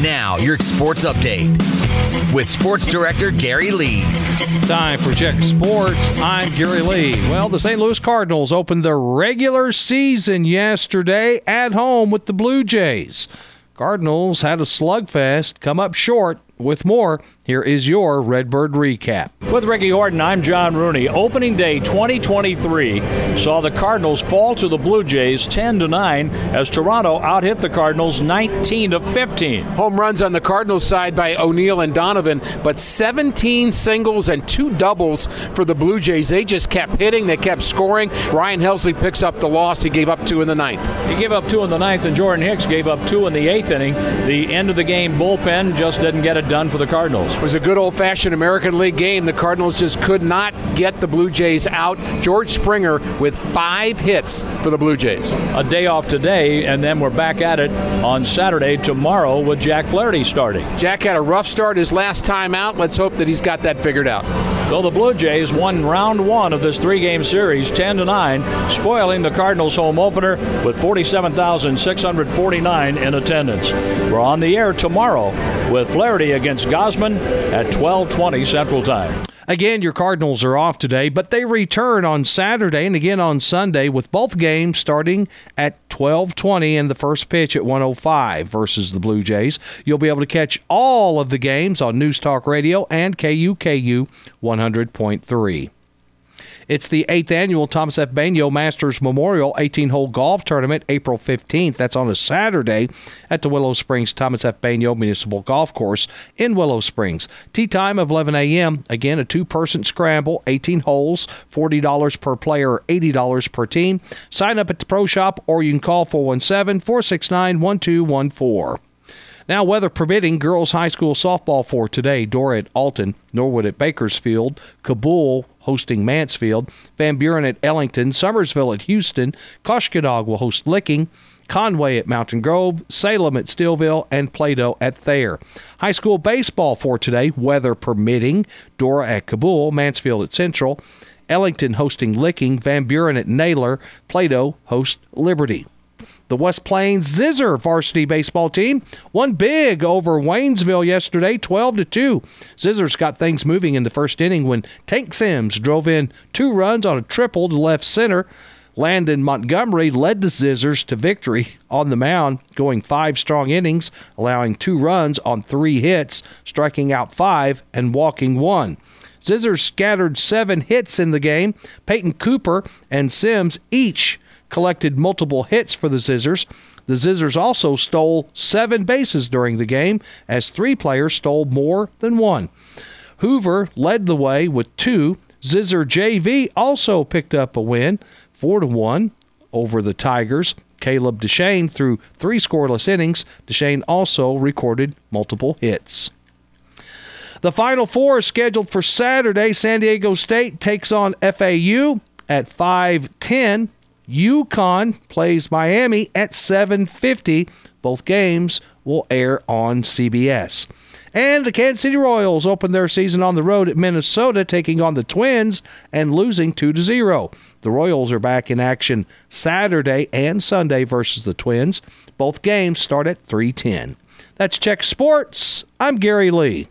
Now, your sports update with Sports Director Gary Lee. Time for Check Sports. I'm Gary Lee. Well, the St. Louis Cardinals opened their regular season yesterday at home with the Blue Jays. Cardinals had a slugfest, come up short. With more, here is your Redbird recap. With Ricky Horton, I'm John Rooney. Opening day 2023 saw the Cardinals fall to the Blue Jays 10-9 as Toronto out-hit the Cardinals 19-15. Home runs on the Cardinals side by O'Neill and Donovan, but 17 singles and 2 doubles for the Blue Jays. They just kept hitting, they kept scoring. Ryan Helsley picks up the loss. He gave up 2 in the ninth. He gave up 2 in the ninth, and Jordan Hicks gave up 2 in the eighth inning. The end of the game bullpen just didn't get it done for the Cardinals. It was a good old-fashioned American League game. The Cardinals just could not get the Blue Jays out. George Springer with 5 hits for the Blue Jays. A day off today, and then we're back at it on Saturday tomorrow with Jack Flaherty starting. Jack had a rough start his last time out. Let's hope that he's got that figured out. So the Blue Jays won round 1 of this 3-game series 10-9, spoiling the Cardinals home opener with 47,649 in attendance. We're on the air tomorrow with Flaherty against Gausman at 12:20 Central Time. Again, your Cardinals are off today, but they return on Saturday and again on Sunday with both games starting at 12:20 and the first pitch at 1:05 versus the Blue Jays. You'll be able to catch all of the games on News Talk Radio and KUKU 100.3. It's the 8th annual Thomas F. Bagnall Masters Memorial 18-hole golf tournament, April 15th. That's on a Saturday at the Willow Springs Thomas F. Bagnall Municipal Golf Course in Willow Springs. Tee time of 11 a.m. Again, a 2-person scramble, 18 holes, $40 per player, $80 per team. Sign up at the Pro Shop, or you can call 417-469-1214. Now, weather permitting, girls high school softball for today. Dora at Alton, Norwood at Bakersfield, Kabul hosting Mansfield, Van Buren at Ellington, Summersville at Houston, Koshkodog will host Licking, Conway at Mountain Grove, Salem at Steelville, and Plato at Thayer. High school baseball for today, weather permitting, Dora at Kabul, Mansfield at Central, Ellington hosting Licking, Van Buren at Naylor, Plato host Liberty. The West Plains Zizzer varsity baseball team won big over Waynesville yesterday, 12-2. Zizzers got things moving in the first inning when Tank Sims drove in 2 runs on a triple to left center. Landon Montgomery led the Zizzers to victory on the mound, going 5 strong innings, allowing 2 runs on 3 hits, striking out 5 and walking 1. Zizzers scattered 7 hits in the game. Peyton Cooper and Sims each collected multiple hits for the Zizzers. The Zizzers also stole 7 bases during the game, as 3 players stole more than 1. Hoover led the way with 2. Zizzer JV also picked up a win, 4-1 over the Tigers. Caleb Deshane threw 3 scoreless innings. Deshane also recorded multiple hits. The Final Four is scheduled for Saturday. San Diego State takes on FAU at 5:10. UConn plays Miami at 7:50. Both games will air on CBS. And the Kansas City Royals opened their season on the road at Minnesota, taking on the Twins and losing 2-0. The Royals are back in action Saturday and Sunday versus the Twins. Both games start at 3:10. That's Check Sports. I'm Gary Lee.